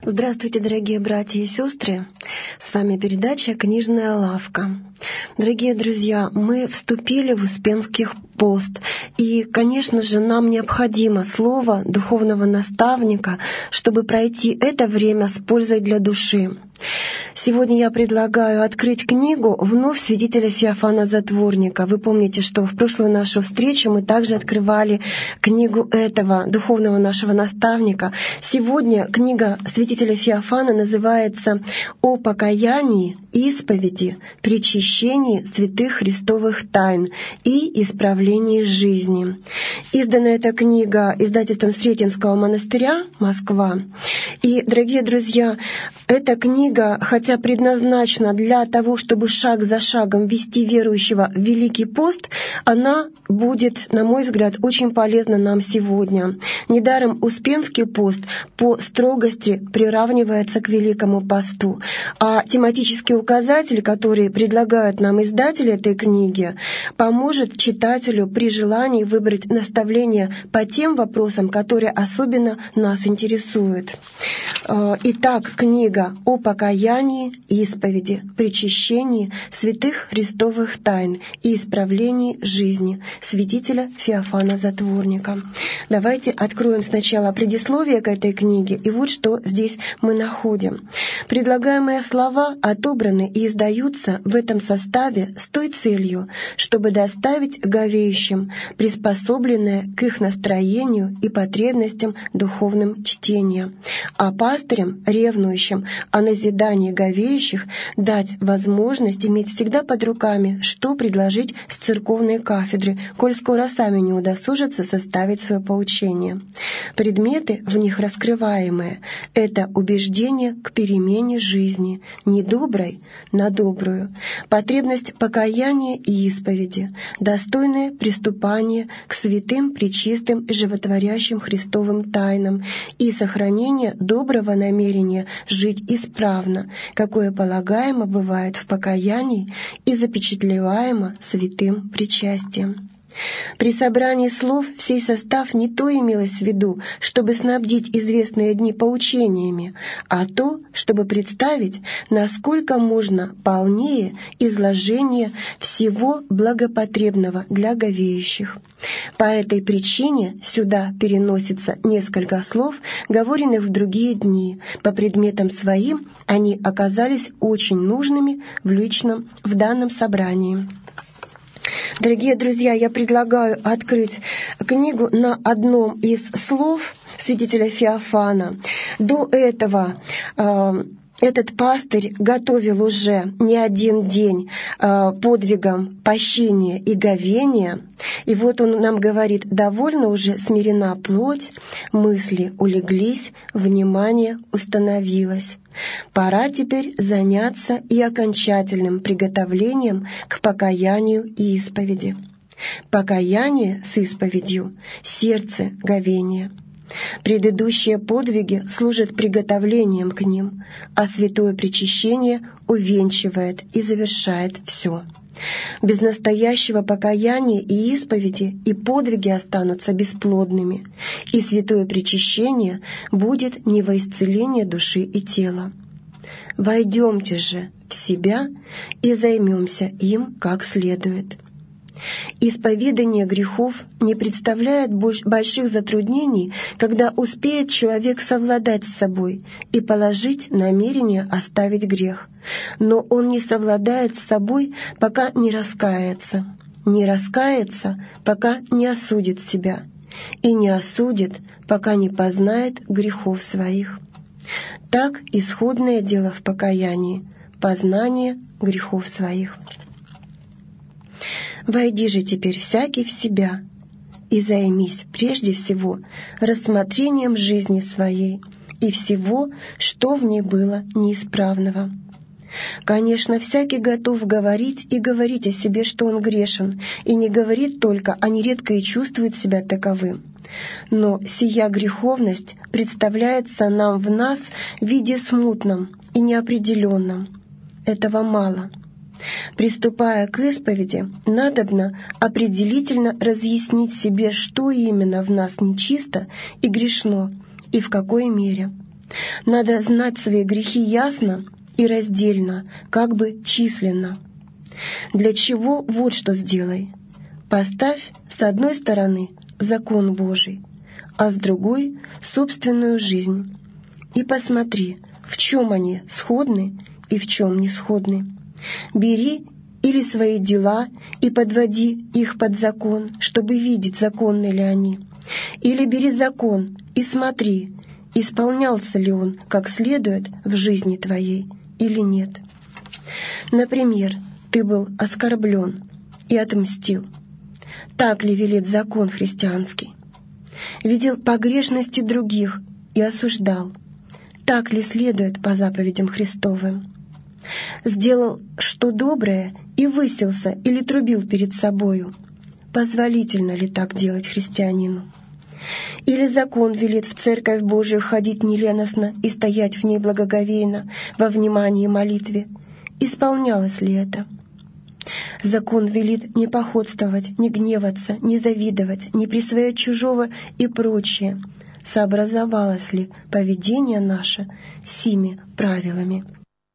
Здравствуйте, дорогие братья и сестры! С вами передача «Книжная лавка». Дорогие друзья, мы вступили в Успенский пост, и, конечно же, нам необходимо слово духовного наставника, чтобы пройти это время с пользой для души. Сегодня я предлагаю открыть книгу вновь святителя Феофана Затворника. Вы помните, что в прошлую нашу встречу мы также открывали книгу этого духовного нашего наставника. Сегодня книга святителя Феофана называется «О покаянии, исповеди, причащении святых христовых тайн и исправлении жизни». Издана эта книга издательством Сретенского монастыря, Москва. И, дорогие друзья, эта книга, хотя предназначена для того, чтобы шаг за шагом вести верующего в Великий пост, она будет, на мой взгляд, очень полезна нам сегодня. Недаром Успенский пост по строгости приравнивается к Великому посту. А тематический указатель, который предлагают нам издатели этой книги, поможет читателю при желании выбрать наставления по тем вопросам, которые особенно нас интересуют. Итак, книга «О покаянии, исповеди, причащении святых христовых тайн и исправлении жизни» святителя Феофана Затворника. Давайте откроем сначала предисловие к этой книге, и вот что здесь мы находим. Предлагаемые слова отобраны и издаются в этом составе с той целью, чтобы доставить говеющим приспособленное к их настроению и потребностям духовным чтения, а пастырям, ревнующим о назидании говеющих, дать возможность иметь всегда под руками, что предложить с церковной кафедры, коль скоро сами не удосужатся составить свое поучение. Предметы в них раскрываемые — это убеждение к перемене жизни, недоброй на добрую, потребность покаяния и исповеди, достойное приступание к святым, пречистым и животворящим Христовым тайнам и сохранение доброго намерения жить исправно, какое полагаемо бывает в покаянии и запечатлеваемо святым причастием. При собрании слов сей состав не то имелось в виду, чтобы снабдить известные дни поучениями, а то, чтобы представить, насколько можно полнее изложение всего благопотребного для говеющих. По этой причине сюда переносится несколько слов, говоренных в другие дни. По предметам своим они оказались очень нужными в данном собрании. Дорогие друзья, я предлагаю открыть книгу на одном из слов святителя Феофана. До этого этот пастырь готовил уже не один день подвигом пощения и говения. И вот он нам говорит: «Довольно уже смирена плоть, мысли улеглись, внимание установилось. Пора теперь заняться и окончательным приготовлением к покаянию и исповеди. Покаяние с исповедью — сердце говения. Предыдущие подвиги служат приготовлением к ним, а святое причащение увенчивает и завершает все. Без настоящего покаяния и исповеди и подвиги останутся бесплодными, и святое причащение будет не во исцеление души и тела. Войдемте же в себя и займемся им как следует». Исповедание грехов не представляет больших затруднений, когда успеет человек совладать с собой и положить намерение оставить грех. Но он не совладает с собой, пока не раскается, пока не осудит себя, и не осудит, пока не познает грехов своих. Так исходное дело в покаянии — познание грехов своих. «Войди же теперь всякий в себя и займись прежде всего рассмотрением жизни своей и всего, что в ней было неисправного». Конечно, всякий готов говорить и говорить о себе, что он грешен, и не говорит только, а нередко и чувствует себя таковым. Но сия греховность представляется нам в нас в виде смутном и неопределенном. Этого мало. Приступая к исповеди, надобно определительно разъяснить себе, что именно в нас нечисто и грешно, и в какой мере. Надо знать свои грехи ясно и раздельно, как бы численно. Для чего вот что сделай. Поставь с одной стороны закон Божий, а с другой — собственную жизнь. И посмотри, в чем они сходны и в чем не сходны. Бери или свои дела и подводи их под закон, чтобы видеть, законны ли они. Или бери закон и смотри, исполнялся ли он как следует в жизни твоей или нет. Например, ты был оскорблен и отмстил. Так ли велит закон христианский? Видел погрешности других и осуждал. Так ли следует по заповедям Христовым? Сделал что доброе и высился или трубил перед собою. Позволительно ли так делать христианину? Или закон велит в церковь Божию ходить неленостно и стоять в ней благоговейно во внимании и молитве? Исполнялось ли это? Закон велит не походствовать, не гневаться, не завидовать, не присвоять чужого и прочее. Сообразовалось ли поведение наше сими правилами?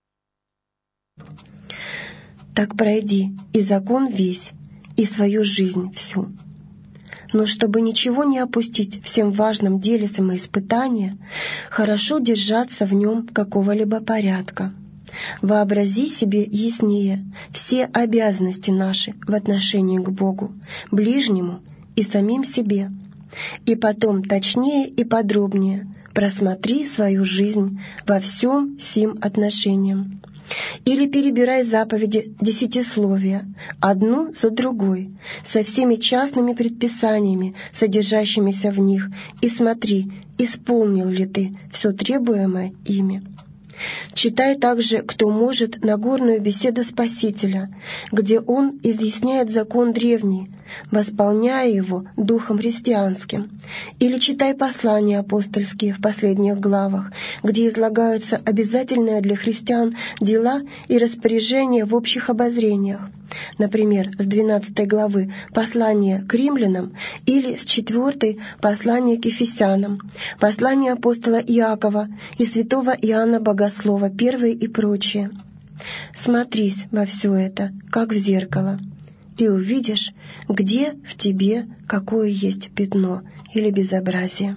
Так пройди и закон весь, и свою жизнь всю. Но чтобы ничего не опустить в всем важном деле самоиспытания, хорошо держаться в нем какого-либо порядка. Вообрази себе яснее все обязанности наши в отношении к Богу, ближнему и самим себе, и потом точнее и подробнее просмотри свою жизнь во всем сим отношениям. Или перебирай заповеди десятисловия, одну за другой, со всеми частными предписаниями, содержащимися в них, и смотри, исполнил ли ты все требуемое ими. Читай также, кто может, Нагорную беседу Спасителя, где он изъясняет закон древний, восполняя его духом христианским. Или читай послания апостольские в последних главах, где излагаются обязательные для христиан дела и распоряжения в общих обозрениях. Например, с 12 главы послания к римлянам или с 4 послания к ефесянам, послания апостола Иакова и святого Иоанна Богослова, 1 и прочее. Смотрись во все это, как в зеркало, и увидишь, где в тебе какое есть пятно или безобразие.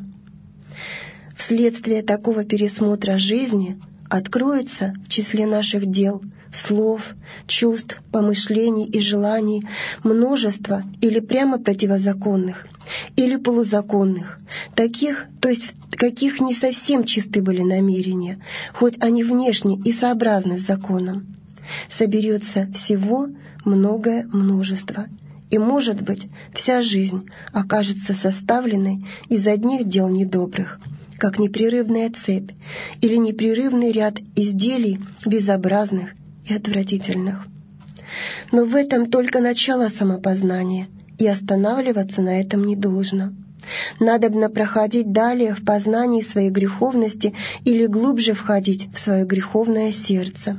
Вследствие такого пересмотра жизни откроется в числе наших дел, слов, чувств, помышлений и желаний множество или прямо противозаконных, или полузаконных, таких, то есть в каких не совсем чисты были намерения, хоть они внешне и сообразны с законом. Соберется всего многое множество, и, может быть, вся жизнь окажется составленной из одних дел недобрых, как непрерывная цепь или непрерывный ряд изделий безобразных и отвратительных. Но в этом только начало самопознания, и останавливаться на этом не должно. Надобно проходить далее в познании своей греховности или глубже входить в свое греховное сердце.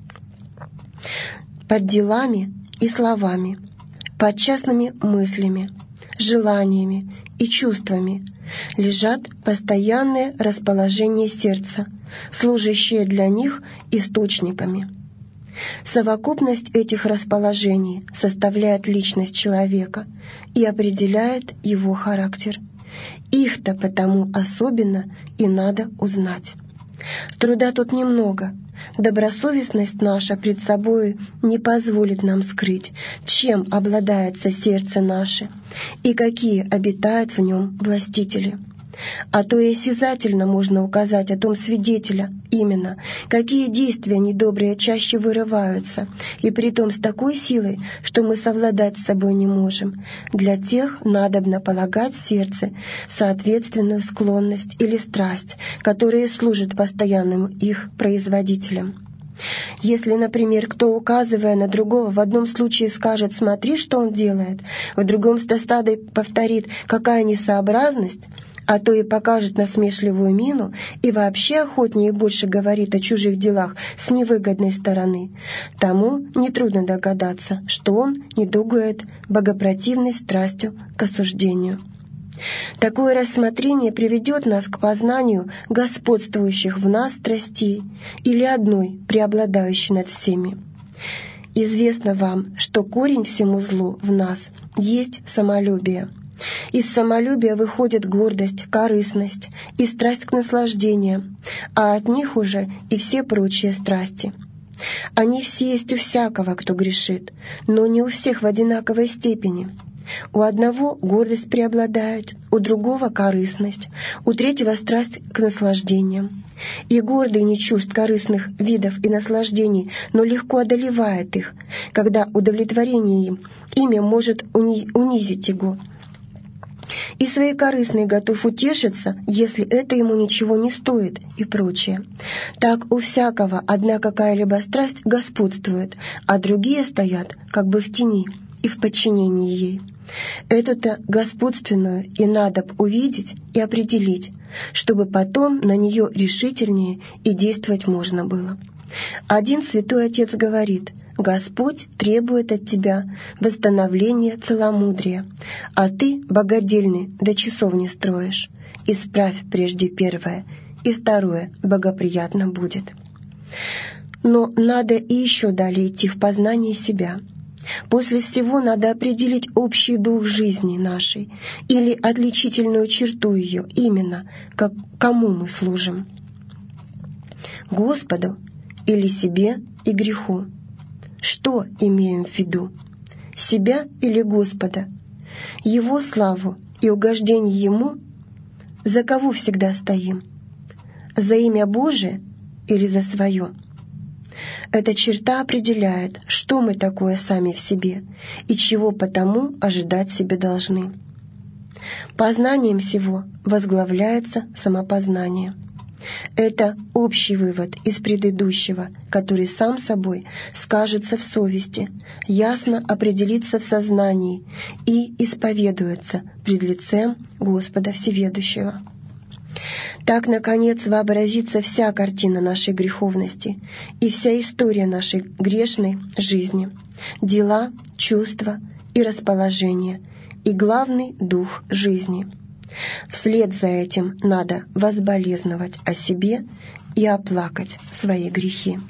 Под делами и словами, под частными мыслями, желаниями и чувствами лежат постоянное расположение сердца, служащее для них источниками. Совокупность этих расположений составляет личность человека и определяет его характер. Их-то потому особенно и надо узнать. Труда тут немного. Добросовестность наша пред собою не позволит нам скрыть, чем обладается сердце наше и какие обитают в нем властители. А то и осязательно можно указать о том свидетеля, именно, какие действия недобрые чаще вырываются, и притом с такой силой, что мы совладать с собой не можем. Для тех надобно полагать в сердце соответственную склонность или страсть, которые служат постоянным их производителем. Если, например, кто, указывая на другого, в одном случае скажет «смотри, что он делает», в другом с досадой повторит «какая несообразность», а то и покажет насмешливую мину и вообще охотнее и больше говорит о чужих делах с невыгодной стороны, тому нетрудно догадаться, что он недугует богопротивной страстью к осуждению. Такое рассмотрение приведет нас к познанию господствующих в нас страстей или одной, преобладающей над всеми. Известно вам, что корень всему злу в нас есть самолюбие. Из самолюбия выходит гордость, корыстность и страсть к наслаждениям, а от них уже и все прочие страсти. Они все есть у всякого, кто грешит, но не у всех в одинаковой степени. У одного гордость преобладает, у другого корыстность, у третьего страсть к наслаждениям. И гордый не чужд корыстных видов и наслаждений, но легко одолевает их, когда удовлетворение ими может унизить его. И своей корыстной готов утешиться, если это ему ничего не стоит, и прочее. Так у всякого одна какая-либо страсть господствует, а другие стоят как бы в тени и в подчинении ей. Эту-то господственную и надо б увидеть и определить, чтобы потом на нее решительнее и действовать можно было. Один святой отец говорит: «Господь требует от тебя восстановления целомудрия, а ты, богодельный, до часов не строишь. Исправь прежде первое, и второе благоприятно будет». Но надо и еще далее идти в познание себя. После всего надо определить общий дух жизни нашей или отличительную черту ее, именно кому мы служим: Господу или себе и греху. Что имеем в виду? Себя или Господа? Его славу и угождение Ему? За кого всегда стоим? За имя Божие или за свое? Эта черта определяет, что мы такое сами в себе и чего потому ожидать себе должны. Познанием всего возглавляется самопознание. Это общий вывод из предыдущего, который сам собой скажется в совести, ясно определится в сознании и исповедуется пред лицем Господа Всеведущего. Так, наконец, вообразится вся картина нашей греховности и вся история нашей грешной жизни, дела, чувства и расположения, и главный дух жизни. Вслед за этим надо возболезновать о себе и оплакать свои грехи.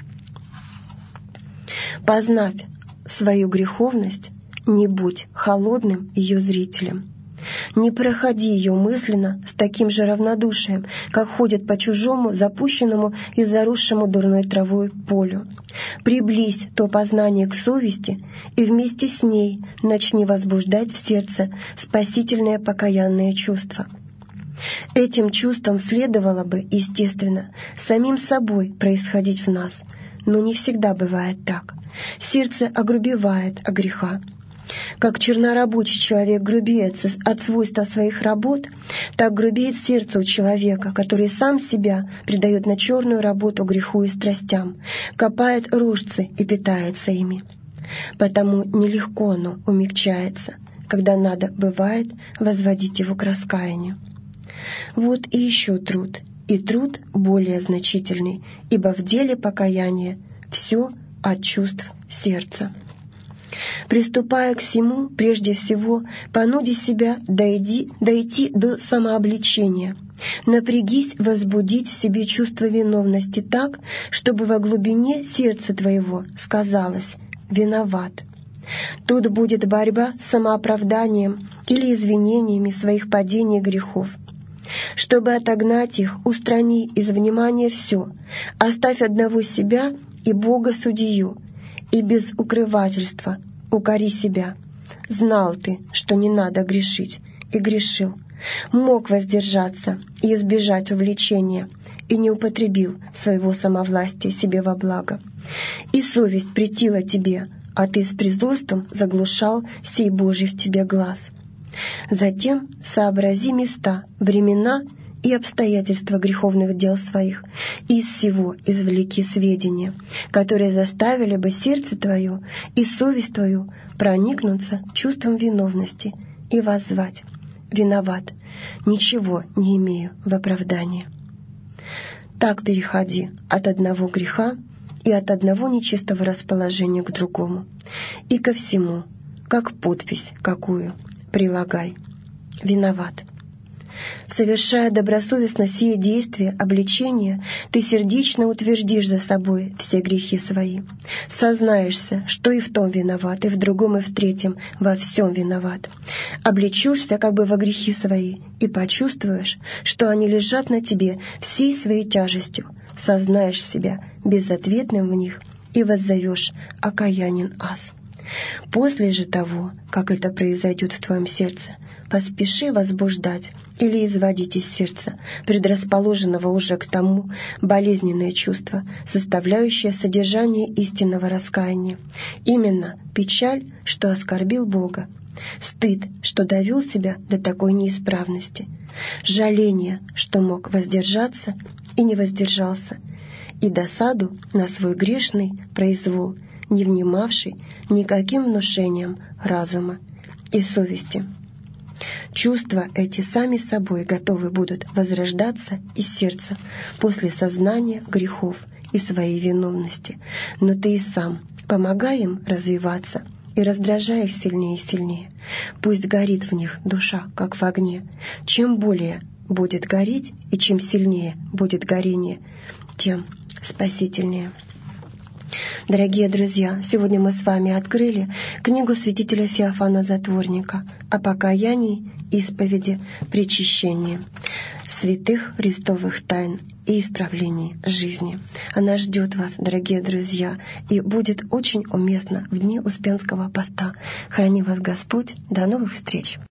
Познав свою греховность, не будь холодным ее зрителем. Не проходи ее мысленно с таким же равнодушием, как ходят по чужому, запущенному и заросшему дурной травой полю. Приблизь то познание к совести и вместе с ней начни возбуждать в сердце спасительное покаянное чувство. Этим чувством следовало бы, естественно, самим собой происходить в нас, но не всегда бывает так. Сердце огрубевает от греха. Как чернорабочий человек грубеет от свойства своих работ, так грубеет сердце у человека, который сам себя предает на черную работу греху и страстям, копает рожцы и питается ими. Потому нелегко оно умягчается, когда надо, бывает, возводить его к раскаянию. Вот и еще труд, и труд более значительный, ибо в деле покаяния все от чувств сердца. Приступая к сему, прежде всего, понуди себя дойти до самообличения. Напрягись возбудить в себе чувство виновности так, чтобы во глубине сердца твоего сказалось «виноват». Тут будет борьба с самооправданием или извинениями своих падений и грехов. Чтобы отогнать их, устрани из внимания все, оставь одного себя и Бога-судью, и без укрывательства укори себя. Знал ты, что не надо грешить, и грешил. Мог воздержаться и избежать увлечения, и не употребил своего самовластия себе во благо. И совесть претила тебе, а ты с презрством заглушал сей Божий в тебе глаз. Затем сообрази места, времена и обстоятельства греховных дел своих, и из всего извлеки сведения, которые заставили бы сердце твое и совесть твою проникнуться чувством виновности и воззвать: «Виноват, ничего не имею в оправдании». Так переходи от одного греха и от одного нечистого расположения к другому, и ко всему, как подпись какую, прилагай: «Виноват». Совершая добросовестно сие действие обличения, ты сердечно утвердишь за собой все грехи свои. Сознаешься, что и в том виноват, и в другом, и в третьем, во всем виноват. Обличешься как бы во грехи свои, и почувствуешь, что они лежат на тебе всей своей тяжестью. Сознаешь себя безответным в них и воззовешь: «Окаянен аз». После же того, как это произойдет в твоем сердце, поспеши возбуждать или изводить из сердца, предрасположенного уже к тому, болезненное чувство, составляющее содержание истинного раскаяния. Именно печаль, что оскорбил Бога, стыд, что довел себя до такой неисправности, жаление, что мог воздержаться и не воздержался, и досаду на свой грешный произвол, не внимавший никаким внушениям разума и совести. Чувства эти сами собой готовы будут возрождаться из сердца после сознания грехов и своей виновности, но ты и сам помогай им развиваться и раздражай их сильнее и сильнее. Пусть горит в них душа, как в огне. Чем более будет гореть и чем сильнее будет горение, тем спасительнее. Дорогие друзья, сегодня мы с вами открыли книгу святителя Феофана Затворника о покаянии, исповеди, причащении, святых христовых тайн и исправлении жизни. Она ждет вас, дорогие друзья, и будет очень уместна в дни Успенского поста. Храни вас Господь. До новых встреч!